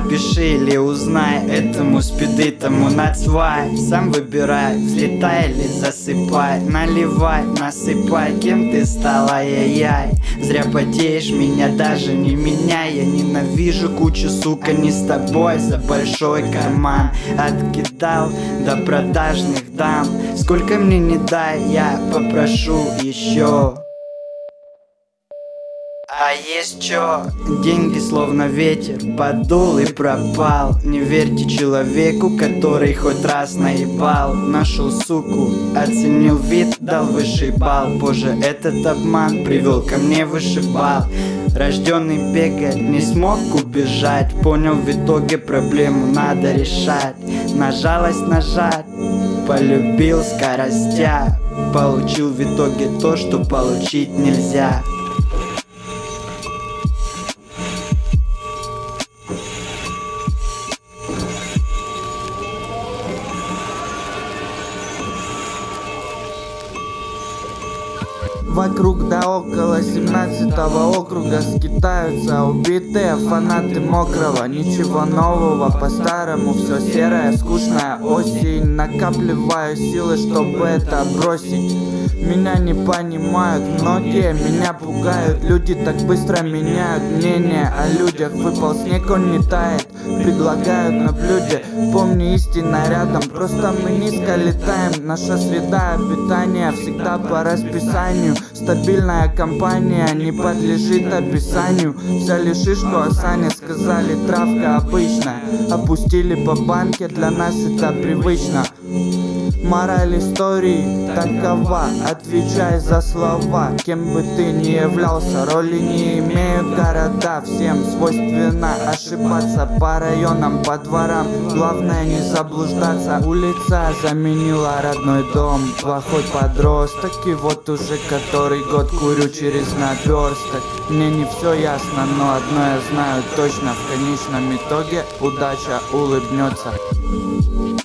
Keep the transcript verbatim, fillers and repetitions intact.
напиши или узнай. Этому спиды, тому нацвай. Сам выбирай, взлетай или засыпай. Наливай, насыпай, кем ты стала, ай-яй. Зря потеешь, меня даже не меняй. Я ненавижу кучу, сука, не с тобой. За большой карман откидал до продажных дам. Сколько мне не дай, я попрошу еще. А есть чё? Деньги словно ветер, подул и пропал. Не верьте человеку, который хоть раз наебал. Нашел суку, оценил вид, дал высший балл. Боже, этот обман привел ко мне вышибал. Рожденный бегать, не смог убежать. Понял в итоге, проблему надо решать. На жалость нажать, полюбил скоростя. Получил в итоге то, что получить нельзя. Вокруг да около семнадцатого округа скитаются убитые фанаты мокрого. Ничего нового, по-старому все серое, скучная осень. Накапливаю силы, чтобы это бросить. Меня не понимают многие, меня пугают. Люди так быстро меняют мнение о людях. Выпал снег, он не тает, предлагают на блюде. Помни, истина рядом, просто мы низко летаем. Наша среда обитания всегда по расписанию. Стабильная компания не подлежит описанию. Взяли шишку, а Саня сказали травка обычная. Опустили по банке, для нас это привычно. Мораль истории такова: отвечай за слова. Кем бы ты ни являлся, роли не имеют города. Всем свойственно ошибаться по районам, по дворам. Главное не заблуждаться. Улица заменила родной дом. Плохой подросток, и вот уже который год курю через наперсток. Мне не все ясно, но одно я знаю точно: в конечном итоге удача улыбнется.